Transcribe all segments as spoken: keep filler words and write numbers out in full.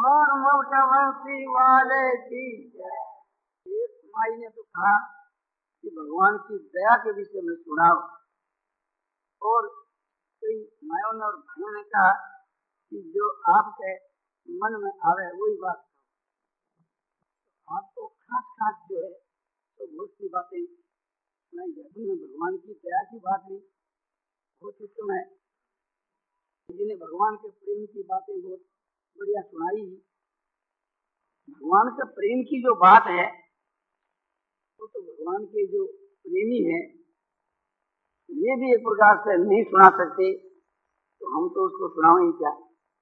और मोटवंशी वाले की। एक माई ने तो कहा कि भगवान की दया के विषय में सुनाओ, और कई मायों ने और भाइयों ने कहा कि जो आपके मन में आवे वही बात कहो। आपको खास खास जो है तो बहुत सी बातें नहीं जाती है, भगवान की दया की बात नहीं बहुत उत्तम है। जिन्हें भगवान के प्रेम की बातें बहुत बढ़िया सुनाई। भगवान के प्रेम की जो बात है वो तो भगवान के जो प्रेमी है ये भी एक प्रकार से नहीं सुना सकते, तो हम तो उसको सुनाएंगे क्या।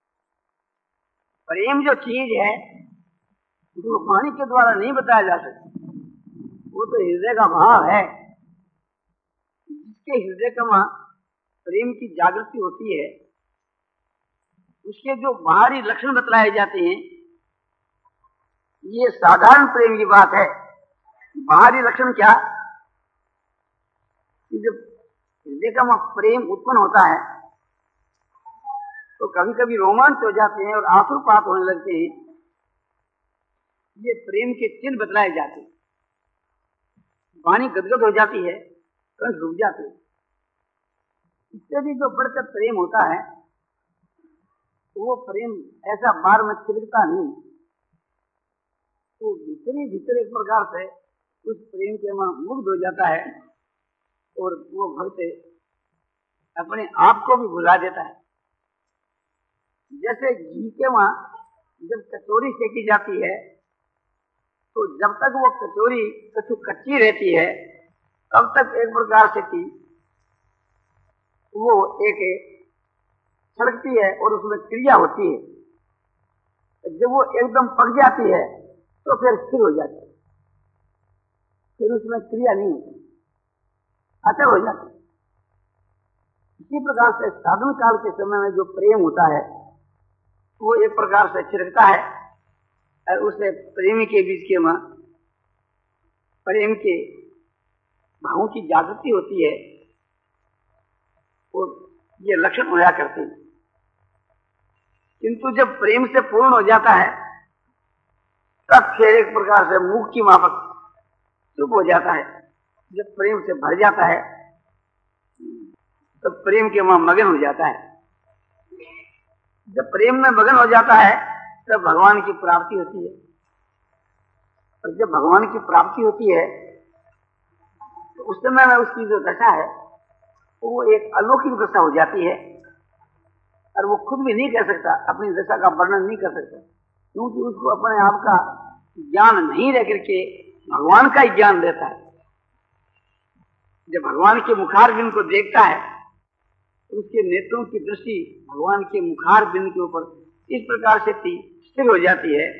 प्रेम जो चीज है जो वाणी के द्वारा नहीं बताया जा सकता, वो तो हृदय का भाव है। जिसके हृदय का प्रेम की जागृति होती है उसके जो बाहरी लक्षण बतलाए जाते हैं ये साधारण प्रेम की बात है। बाहरी लक्षण क्या, जब हृदय का प्रेम उत्पन्न होता है तो कभी कभी रोमांच हो जाते हैं और आंसुपात होने लगते हैं, ये प्रेम के चिन्ह बतलाए जाते हैं। वाणी गदगद हो जाती है, कंठ रुक जाते हैं। इससे भी जो बढ़कर प्रेम होता है वो प्रेम ऐसा बार में छिड़कता नहीं, तो भीतरी भीतर एक प्रकार से उस प्रेम के वहां मुग्ध हो जाता है और वो भक्त अपने आप को भी भुला देता है। जैसे घी के वहां जब कचौरी सेकी जाती है तो जब तक वो कचौरी कछु कच्ची रहती है तब तक एक प्रकार से की वो एक छड़कती है और उसमें क्रिया होती है। जब वो एकदम पक जाती है तो फिर स्थिर हो जाती है, फिर उसमें क्रिया नहीं होती, अचल हो जाती है। इसी प्रकार से साधन काल के समय में जो प्रेम होता है वो एक प्रकार से छिड़कता है और उसे प्रेमी के बीच के में प्रेम के भावों की जागृति होती है और ये लक्षण होया करते हैं। किंतु जब प्रेम से पूर्ण हो जाता है तब फिर एक प्रकार से मुख की माफक चुप हो जाता है। जब प्रेम से भर जाता है तब प्रेम के वहां मगन हो जाता है। जब प्रेम में मगन हो जाता है तब भगवान की प्राप्ति होती है, और जब भगवान की प्राप्ति होती है तो उस समय में उसकी जो दशा है वो एक अलौकिक दशा हो जाती है, और वो खुद भी नहीं कह सकता, अपनी दशा का वर्णन नहीं कर सकता, क्योंकि उसको अपने आप का ज्ञान नहीं रह करके भगवान का ही ज्ञान देता है। जब भगवान के मुखार बिंद को देखता है तो उसके नेत्रों की दृष्टि भगवान के मुखार बिंद के ऊपर इस प्रकार से स्थिर हो जाती है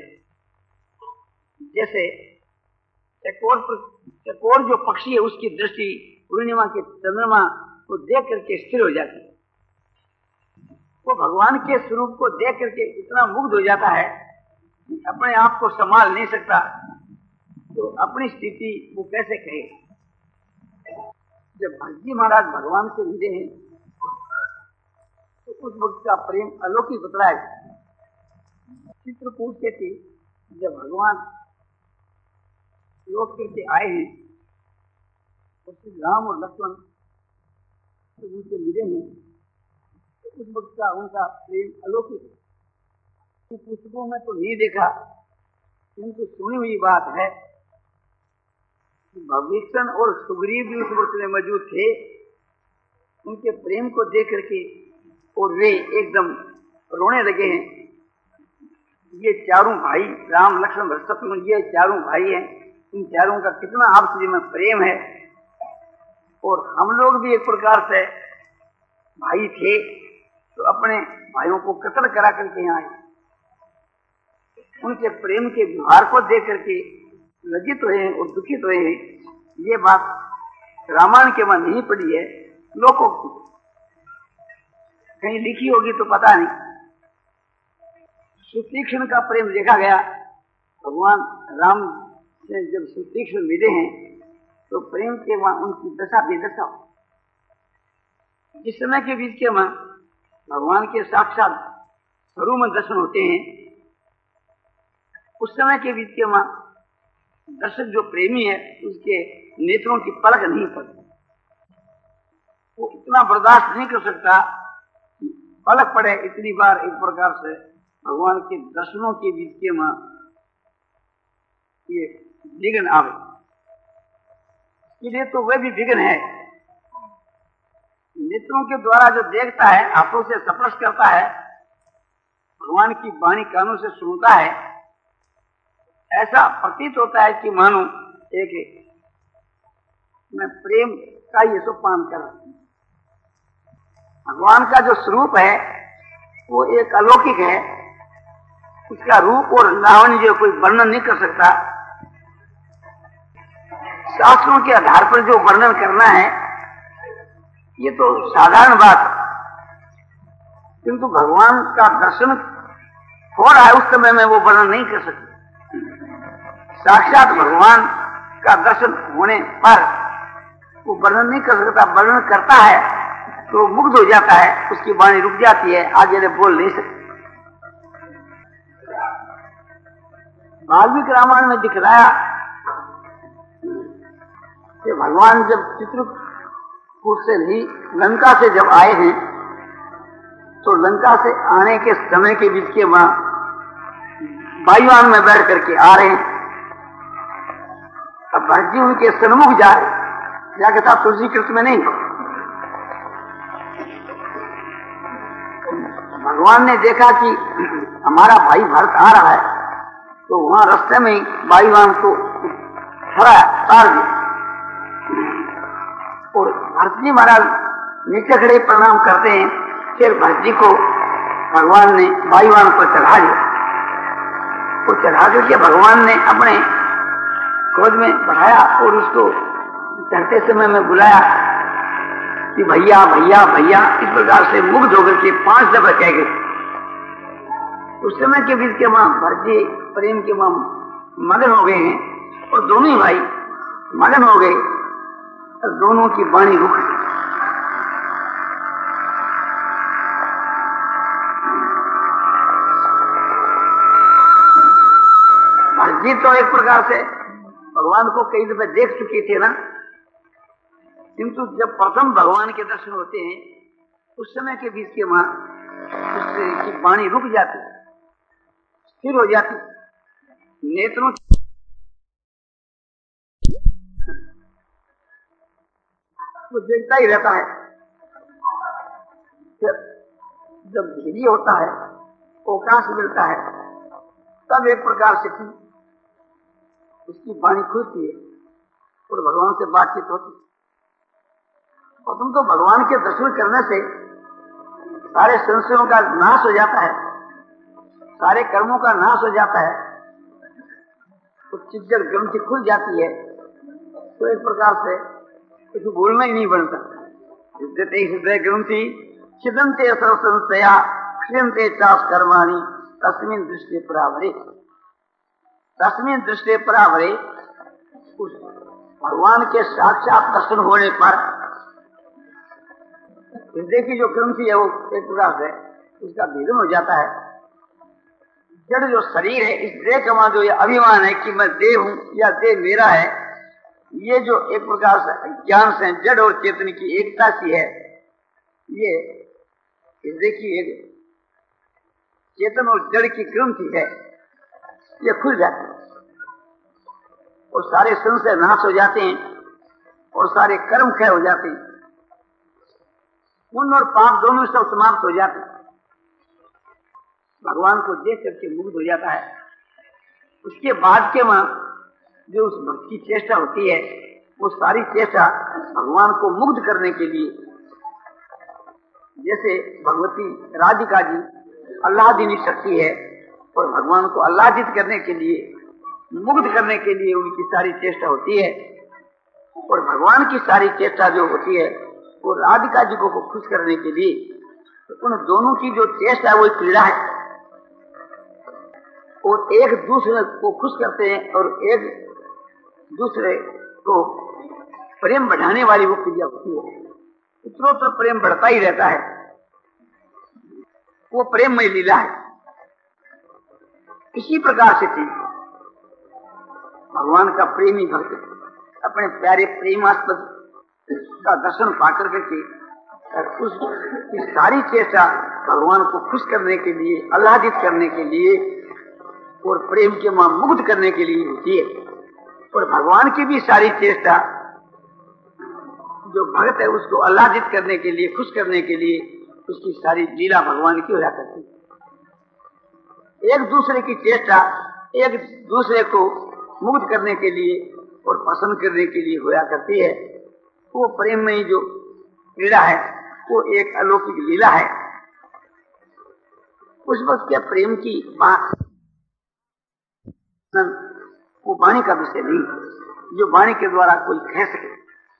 जैसे चकोर चकोर जो पक्षी है उसकी दृष्टि पूर्णिमा के चंद्रमा को देख करके स्थिर हो जाती है। वो भगवान के स्वरूप को देख करके इतना मुग्ध हो जाता है कि अपने आप को संभाल नहीं सकता, तो अपनी स्थिति वो कैसे कहे। जब भक्ति महाराज भगवान से मिले हैं तो उस वक्त का प्रेम अलौकिक बतलाया। चित्रकूट से थी जब भगवान लौट करके आए हैं तो श्री राम और लक्ष्मण उनसे मिले हैं, तो उस वक्त का उनका प्रेम अलौकिक है। पुस्तकों में तो नहीं देखा, किंतु सुनी हुई बात है कि भविष्य और सुग्रीव भी उस वक्त में मौजूद थे। उनके प्रेम को देख करके और वे एकदम रोने लगे हैं। ये चारों भाई राम लक्ष्मण शत्रुघ्न, ये चारों भाई हैं, इन चारों का कितना आपसी में प्रेम है, और हम लोग भी एक प्रकार से भाई थे, तो अपने भाइयों को कत्ल करा करके यहाँ आए। उनके प्रेम के व्यवहार को देख करके लज्जित हुए हैं और दुखित हुए हैं। ये बात रामायण के मन नहीं पड़ी है, लोगों की कहीं लिखी होगी तो पता नहीं। सुतीक्ष्ण का प्रेम देखा गया। भगवान राम से जब सुतीक्ष्ण मिले हैं तो प्रेम के वहां उनकी दशा बेदशा हो। जिस समय के बीच के वहां भगवान के साक्षात स्वरूप में दर्शन होते हैं उस समय के बीच के मां दर्शक जो प्रेमी है उसके नेत्रों की पलक नहीं पड़ती, वो इतना बर्दाश्त नहीं कर सकता पलक पड़े इतनी बार एक प्रकार से भगवान के दर्शनों के बीच के मां ये विघ्न आवे। इसलिए तो वह भी विघ्न है। नेत्रों के द्वारा जो देखता है, हाथों से स्पर्श करता है, भगवान की वाणी कानों से सुनता है, ऐसा प्रतीत होता है कि मानो एक मैं प्रेम का ये सो पान कर रहा हूं। भगवान का जो स्वरूप है वो एक अलौकिक है, उसका रूप और लावण्य जो कोई वर्णन नहीं कर सकता। शास्त्रों के आधार पर जो वर्णन करना है ये तो साधारण बात, किंतु भगवान का दर्शन हो रहा है उस समय में वो वर्णन नहीं कर सकते। साक्षात भगवान का दर्शन होने पर वो वर्णन नहीं कर सकता, वर्णन करता है तो मुग्ध हो जाता है, उसकी वाणी रुक जाती है, आगे बोल नहीं सकते। वाल्मीकि रामायण में दिखलाया कि भगवान जब चित्रकूट से ही लंका से जब आए हैं तो लंका से आने के समय के बीच के वहां वायुयान में बैठ करके आ रहे हैं। अब भरत जी उनके सन्मुख जाए, जाके था तुलसी कृत में नहीं, भगवान ने देखा कि हमारा भाई भरत आ रहा है, तो वहां रास्ते में ही वायुयान को खड़ा तार दिया और भरत जी महाराज नीचे खड़े प्रणाम करते हैं। फिर भरत जी को भगवान ने वायुयान पर चढ़ा दिया, तो चढ़ा करके भगवान ने अपने क्रोध में बढ़ाया और उसको चढ़ते समय में बुलाया कि भैया भैया भैया, इस प्रकार से मुग्ध होकर के पांच दफा कह गए। उस समय के बीच के मां भरत जी प्रेम के मां मगन हो गए हैं और दोनों ही भाई मगन हो गए, और दोनों की वाणी रुक गई। भरत जी तो एक प्रकार से भगवान को कई दफे देख चुके थे ना, किंतु जब प्रथम भगवान के दर्शन होते हैं उस समय के बीच के वहां उसकी वाणी रुक जाती, स्थिर हो जाती, नेत्रों वो देखता ही रहता है। जब धीरे होता है, अवकाश मिलता है, तब एक प्रकार से की उसकी वाणी खुलती है और भगवान से बातचीत होती है। और तुम तो भगवान के दर्शन करने से सारे संशयों का नाश हो जाता है, सारे कर्मों का नाश हो जाता है, तो चिज्जर ग्रंथि खुल जाती है, तो एक प्रकार से कुछ बोलना ही नहीं बनता। हृदय ग्रंथि छिदंते संशया क्षीणते चास कर्माणि तस्मिन् दृष्टि परावरे। तस्मिन् दृष्टि परावरे, उस भगवान के साक्षात दर्शन होने पर हृदय की जो ग्रंथि है वो एक प्रकार से उसका भेदन हो जाता है। जड़ जो शरीर है, इस देह का जो ये अभिमान है कि मैं देह हूं या देह मेरा है, ये जो एक प्रकार से ज्ञान से जड़ और चेतन की एकता सी है, ये हृदय की एक चेतन और जड़ की ग्रंथि है, ये खुल जाती है और सारे संशय नाश हो जाते हैं और सारे कर्म क्षय हो जाते हैं, पुण्य और पाप दोनों सब समाप्त हो जाते हैं। भगवान को देख करके मुग्ध हो जाता है। उसके बाद के वहां जो उस भक्त की चेष्टा होती है, वो सारी चेष्टा भगवान को मुग्ध करने के लिए, जैसे भगवती राधिका जी आह्लादिनी शक्ति है और भगवान को आह्लादित करने के लिए, मुग्ध करने के लिए उनकी सारी चेष्टा होती है। और भगवान की सारी चेष्टा जो होती है वो राधिका जी को खुश करने के लिए, तो उन दोनों की जो चेष्टा है वो क्रीड़ा है, और एक दूसरे को खुश करते हैं और एक दूसरे को प्रेम बढ़ाने वाली वो क्रिया होती है। उत्तरोत्तर प्रेम बढ़ता ही रहता है, वो प्रेममय लीला है। इसी प्रकार से थी भगवान का प्रेमी भक्त अपने प्यारे प्रेमास्पद का दर्शन पाकर के उस की सारी चेष्टा भगवान को खुश करने के लिए, आह्लादित करने के लिए और प्रेम के मां मुग्ध करने के लिए होती है। और भगवान की भी सारी चेष्टा जो भक्त है उसको आह्लादित करने के लिए, खुश करने के लिए, उसकी सारी लीला भगवान की होया करती है। एक दूसरे की चेष्टा एक दूसरे को मुग्ध करने के लिए और पसंद करने के लिए होया करती है। वो प्रेम में ही जो क्रीड़ा है वो एक अलौकिक लीला है। उस वक्त के प्रेम की बात वो वाणी का विषय नहीं, जो वाणी के द्वारा कोई कह सके।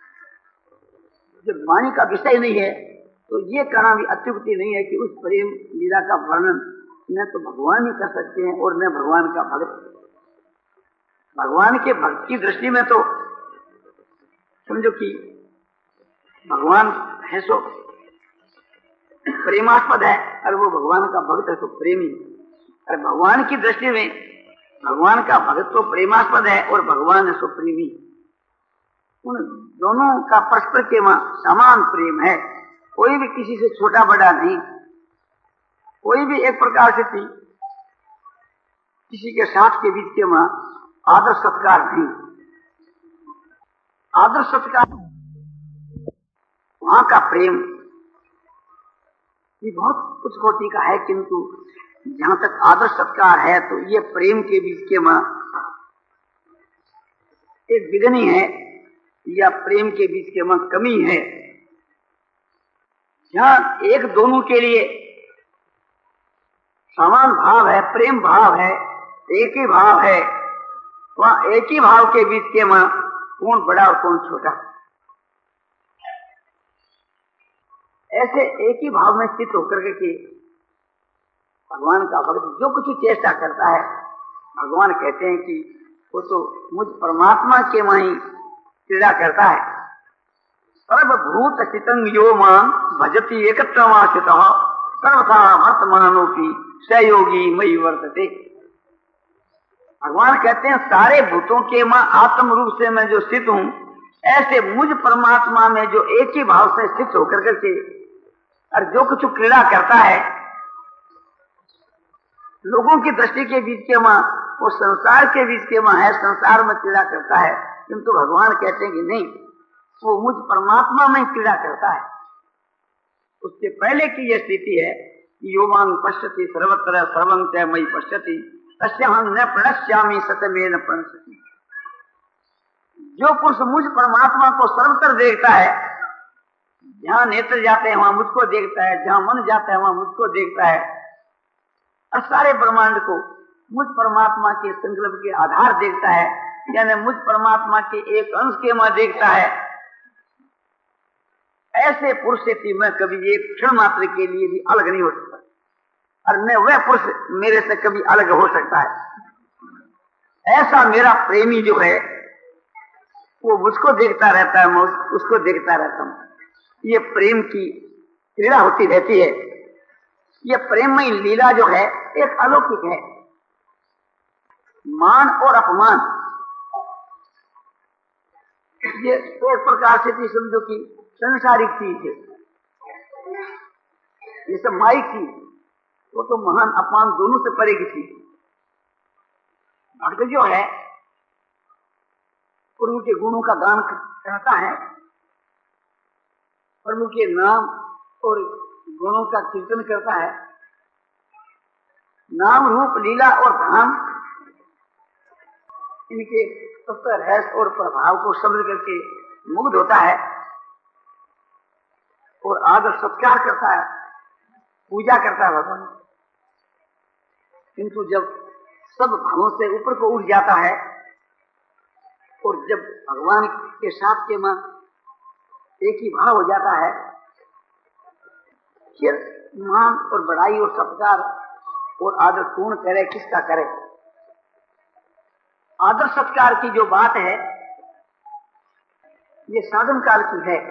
जब वाणी का विषय नहीं है तो ये कहना भी अत्युक्ति नहीं है कि उस प्रेम लीला का वर्णन न तो भगवान ही कर सकते हैं और न भगवान का भक्त। भगवान के भक्त की दृष्टि में तो समझो कि भगवान है सो प्रेमास्पद है और वो भगवान का भक्त है तो प्रेमी। और भगवान की दृष्टि में भगवान का भक्त तो प्रेमास्पद है और भगवान है सो प्रेमी। उन दोनों का परस्पर के मां समान प्रेम है, कोई भी किसी से छोटा बड़ा नहीं, कोई भी एक प्रकार से थी किसी के साथ के बीच के मां आदर सत्कार नहीं। आदर सत्कार वहां का प्रेम ये बहुत कुछ कोटि का है, किंतु जहां तक आदर सत्कार है तो ये प्रेम के बीच के मां एक बिगनी है या प्रेम के बीच के मां कमी है। जहां एक दोनों के लिए समान भाव है, प्रेम भाव है, एक ही भाव है, वहां एक ही भाव के बीच के मां कौन बड़ा और कौन छोटा, ऐसे एक ही भाव में स्थित होकर के भगवान का भक्त जो कुछ चेष्टा करता है, भगवान कहते हैं कि वो तो मुझ परमात्मा के मां ही क्रीड़ा करता है। सर्वभूत चितं यो मां भजति एकत्वमाश्रितः सर्वथा वर्तमानोपि सहयोगी मयि वर्तते। भगवान कहते हैं सारे भूतों के मां आत्म रूप से मैं जो स्थित हूं, ऐसे मुझ परमात्मा में जो एक ही भाव से स्थित होकर करके और जो कुछ क्रीड़ा करता है, लोगों की दृष्टि के बीच के मां वो संसार के बीच के मां है, संसार में क्रीड़ा करता है, किंतु भगवान कहते हैं कि नहीं, वो मुझ परमात्मा में क्रीड़ा करता है। उसके पहले की यह स्थिति है कि यो मां पश्यति सर्वत्र सर्वं च मयि पश्यति तस्याहं न प्रणश्यामि सतमेन प्रणश्यति। जो पुरुष मुझ परमात्मा को सर्वत्र देखता है, जहां नेत्र जाते हैं वहां मुझको देखता है, जहां मन जाता है वहां मुझको देखता है, और सारे ब्रह्मांड को मुझ परमात्मा के संकल्प के आधार देखता है, यानी मुझ परमात्मा के एक अंश के मां देखता है। ऐसे पुरुष से मैं कभी एक क्षण मात्र के लिए भी अलग नहीं हो सकता, और न वह पुरुष मेरे से कभी अलग हो सकता है। ऐसा मेरा प्रेमी जो है वो मुझको देखता रहता है, मैं उसको देखता रहता हूं। ये प्रेम की क्रीड़ा होती रहती है। ये प्रेममय लीला जो है एक अलौकिक है। मान और अपमान ये एक प्रकार से भी समझो कि संसारिक चीज है। ये सब माइक चीज, वो तो महान अपमान दोनों से परे की चीज। भक्त जो है प्रभु के गुणों का गान करता है, प्रभु के नाम और गुणों का कीर्तन करता है, नाम रूप लीला और धाम इनके तत्व रहस्य और प्रभाव को समझ करके मुग्ध होता है और आदर सत्कार करता है, पूजा करता है भगवान। किंतु जब सब भावों से ऊपर को उठ जाता है और जब भगवान के साथ के मां एक ही भाव हो जाता है, फिर मान और बड़ाई और सत्कार और आदर पूर्ण करे किसका करे। आदर सत्कार की जो बात है ये साधन काल की है।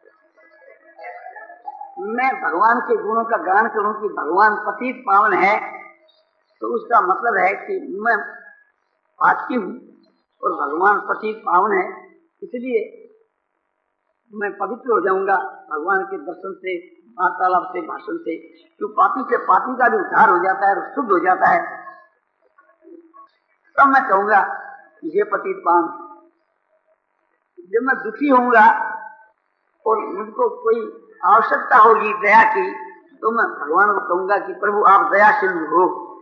मैं भगवान के गुणों का गान करूं कि भगवान पतित पावन है, तो उसका मतलब है कि मैं पातकी हूं और भगवान पतित पावन है, इसलिए मैं पवित्र हो जाऊंगा भगवान के दर्शन से, वार्तालाप से, भाषण से। जो पापी से पापी का भी उद्धार हो जाता है और शुद्ध हो जाता है, तब मैं कहूंगा ये पतित पावन। जब मैं दुखी होऊंगा और मुझको कोई आवश्यकता होगी दया की, तो मैं भगवान को कहूंगा कि प्रभु आप दयाशील हो,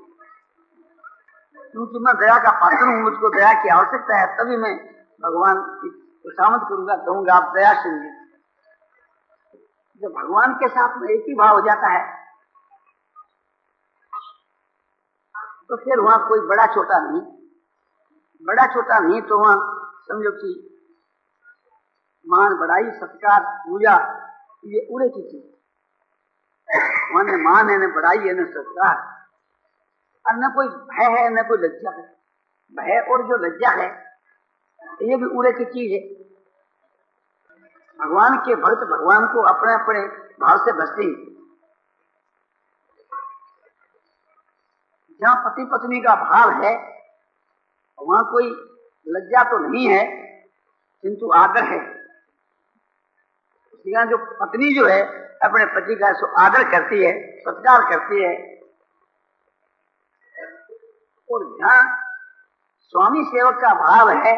क्योंकि मैं दया का पात्र हूँ, मुझको दया की आवश्यकता है। तभी मैं भगवान की खुशामद करूंगा, कहूंगा आप दयाशील हैं। जब भगवान के साथ में एक ही भाव हो जाता है, तो फिर वहां कोई बड़ा छोटा नहीं, बड़ा छोटा नहीं, तो वहां समझो कि मान बढ़ाई, सत्कार, पूजा, ये उड़े की चीज। वहां न मान है, न बढ़ाई है, न सत्कार, और न कोई भय है, न कोई लज्जा है। भय और जो लज्जा है ये भी उड़े की चीज है। भगवान के भक्त भगवान को अपने अपने भाव से भजते हैं। जहाँ पति पत्नी का भाव है वहां कोई लज्जा तो नहीं है, किंतु आदर है। यहाँ जो पत्नी जो है अपने पति का सो आदर करती है, सत्कार करती है। और जहाँ स्वामी सेवक का भाव है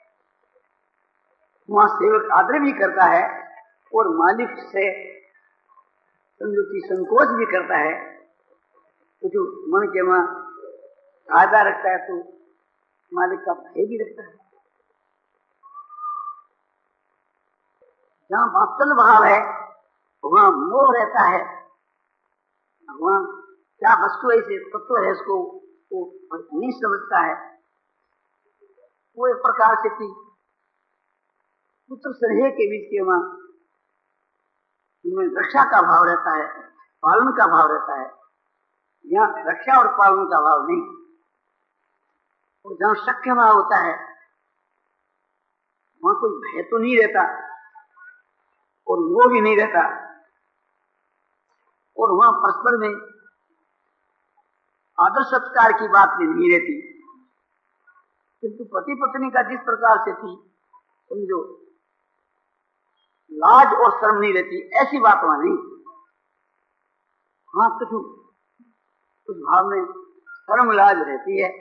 वहां सेवक आदर भी करता है और मालिक से समझो कि संकोच भी करता है। तो जो मन के वहां फायदा रखता है तो मालिक का भय भी रखता है। जहाँ वात्सल भाव है वहां मोह रहता है। भगवान क्या वस्तु ऐसे तत्व है, इसको वो नहीं समझता है। वो एक प्रकार से कि पुत्र स्नेह के बीच के वहां उनमें रक्षा का भाव रहता है, पालन का भाव रहता है। यहाँ रक्षा और पालन का भाव नहीं। और जहाँ शक्य भाव होता है वहां कोई भय तो नहीं रहता और वो भी नहीं रहता। और वहां परस्पर में आदर सत्कार की बात भी नहीं रहती। किंतु पति पत्नी का जिस प्रकार से थी समझो लाज और शर्म नहीं रहती, ऐसी बात वहां नहीं। हाँ कुछ उस भाव में शर्म लाज रहती है।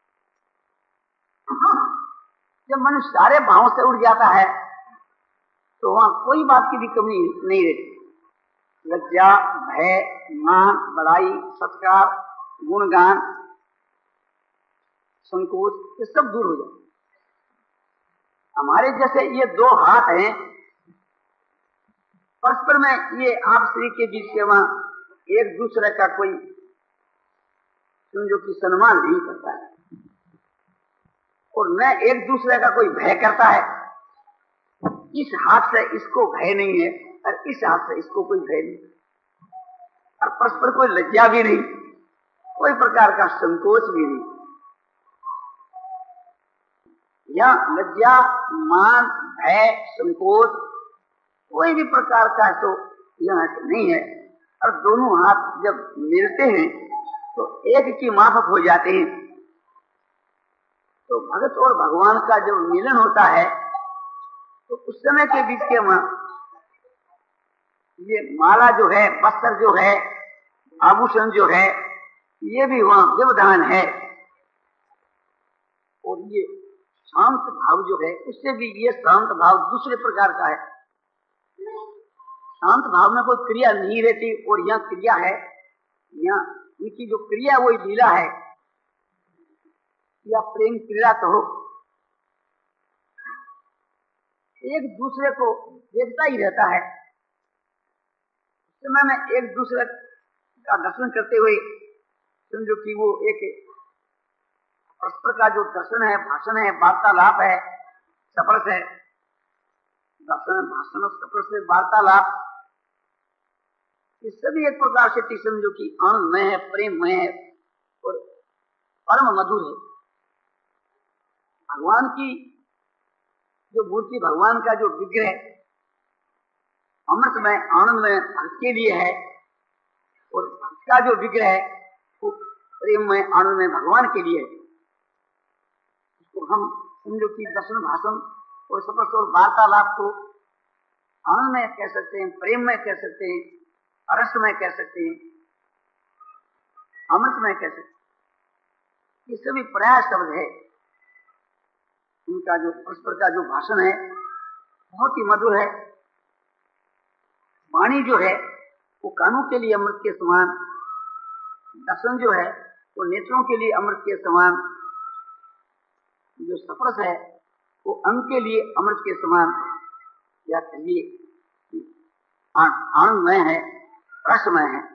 जब मनुष्य सारे भावों से उड़ जाता है तो वहां कोई बात की भी कमी नहीं रहती। लज्जा, भय, मान, बड़ाई, सत्कार, गुणगान, संकोच, ये सब दूर हो जाए। हमारे जैसे ये दो हाथ हैं, परस्पर में ये आप स्त्री के बीच के वहां एक दूसरे का कोई समझो कि सम्मान नहीं करता है और न एक दूसरे का कोई भय करता है। इस हाथ से इसको भय नहीं है और इस हाथ से इसको कोई भय नहीं, और परस्पर कोई लज्जा भी नहीं, कोई प्रकार का संकोच भी नहीं। या लज्जा, मान, भय, संकोच कोई भी प्रकार का तो यहाँ नहीं है। और दोनों हाथ जब मिलते हैं तो एक की माफक हो जाते हैं। तो भगत और भगवान का जब मिलन होता है तो उस समय के बीच के वहां ये माला जो है, वस्त्र जो है, आभूषण जो है, ये भी वहां व्यवधान है। और ये शांत भाव जो है उससे भी ये शांत भाव दूसरे प्रकार का है। शांत भाव में कोई क्रिया नहीं रहती और यहाँ क्रिया है। यहाँ उनकी जो क्रिया वही लीला है या प्रेम क्रिया तो हो, एक दूसरे को देखता ही रहता है। समय में एक दूसरे का दर्शन करते हुए समझो कि वो एक परस्पर का जो दर्शन है, भाषण है, वार्तालाप है, स्पर्श है, दर्शन, भाषण, स्पर्श से वार्तालाप, ये सभी एक प्रकार से समझो कि आनंदमय है, प्रेममय है और परम मधुर है। भगवान की जो मूर्ति, भगवान का जो विग्रह अमृतमय आनंदमय भक्त के लिए है और भक्त का जो विग्रह है वो प्रेममय आनंदमय भगवान के लिए है। इसको हम समझो कि दर्शन भाषण और सपस और वार्तालाप को आनंदमय कह सकते हैं, प्रेममय कह सकते हैं, अरसमय कह सकते हैं, अमृतमय कह सकते हैं। ये सभी पर्याय शब्द है। उनका जो परस्पर का जो भाषण है बहुत ही मधुर है। वाणी जो है वो कानों के लिए अमृत के समान, दर्शन जो है वो नेत्रों के लिए अमृत के समान, जो सफरस है वो अंग के लिए अमृत के समान, या कहिए आनंदमय है, रसमय है।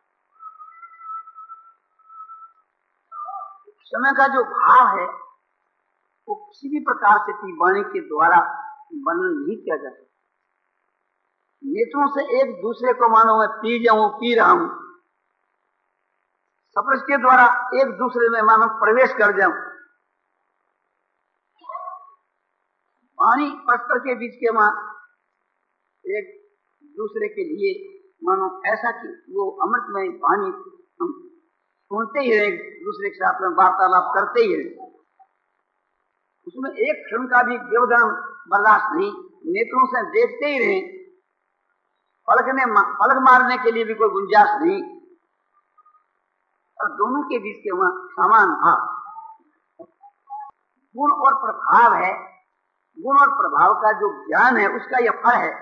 समय का जो भाव है वो किसी भी प्रकार से की वाणी के द्वारा वर्णन नहीं किया जा सकता। नेत्रों से एक दूसरे को मानो मैं पी जाऊं, पी रहा हूं, स्पर्श के द्वारा एक दूसरे में मानो प्रवेश कर जाऊं। वाणी परस्पर के बीच के मां एक दूसरे के लिए मानो ऐसा कि वो अमृतमय वाणी हम सुनते ही रहे, दूसरे के साथ में वार्तालाप करते ही रहे, उसमें एक क्षण का भी व्यवधान बर्दाश्त नहीं, नेत्रों से देखते ही रहे, पलक ने पलक मारने के लिए भी कोई गुंजाइश नहीं, और दोनों के बीच के वहां समान भाव। गुण और प्रभाव है, गुण और प्रभाव का जो ज्ञान है उसका यह फल है।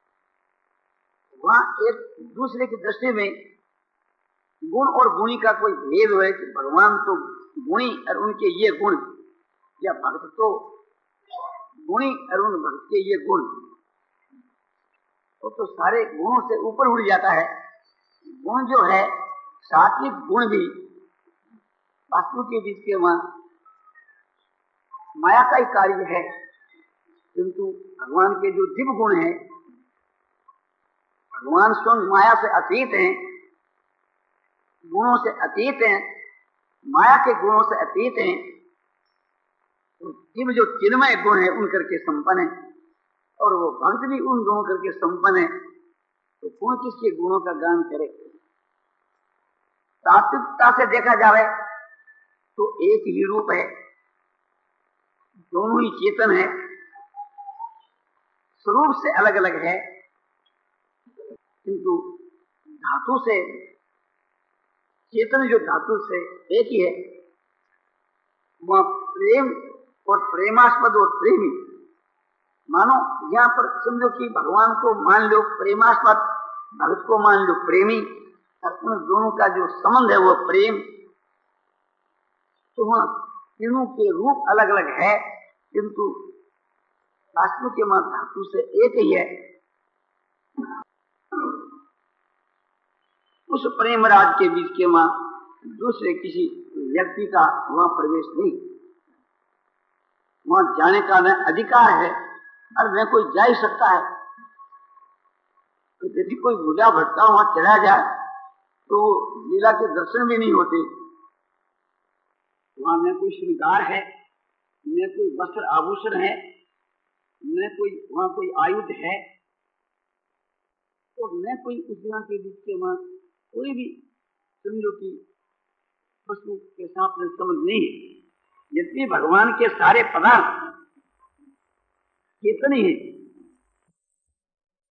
वहां एक दूसरे की दृष्टि में गुण और गुणी का कोई भेद है कि भगवान तो गुणी और उनके ये गुण, या भक्त तो गुणी और उन भक्त के ये गुण, वो तो सारे गुणों से ऊपर उड़ जाता है। गुण जो है सात्विक गुण भी वास्तु के बीच के वहां माया का ही कार्य है, किंतु भगवान के जो दिव्य गुण है, भगवान स्वयं माया से अतीत हैं, गुणों से अतीत हैं, माया के गुणों से अतीत हैं, तो दिव्य जो चिन्मय गुण है उन करके संपन्न है, और वो भक्त भी उन गुणों करके संपन्न है। तो कौन किसके गुणों का गान करे? तात्विकता से देखा जाए तो एक ही रूप है, दोनों ही चेतन है, स्वरूप से अलग अलग है, किंतु धातु से, चेतन जो धातु से एक ही है, वह प्रेम और प्रेमास्पद और प्रेमी। मानो यहाँ पर समझो कि भगवान को मान लो प्रेमास्पद, भक्त को मान लो प्रेमी, और उन दोनों का जो संबंध है वो प्रेम। तो वहां तीनों के रूप अलग अलग है, किंतु वास्तु के मां धातु से एक ही है। उस प्रेम राज के बीच के मां दूसरे किसी व्यक्ति का वहां प्रवेश नहीं, वहां जाने का न अधिकार है और न कोई जा ही सकता है। तो यदि कोई बुझा भटका वहां चला जाए तो लीला के दर्शन भी नहीं होते। वहां न कोई श्रृंगार है, न कोई वस्त्र आभूषण है, न कोई वहां कोई आयुध है, और न कोई उस जगह के बीच के वहां कोई भी समझो की वस्तु के साथ में संबंध नहीं है। यद्यपि भगवान के सारे पदार्थ चेतन ही है,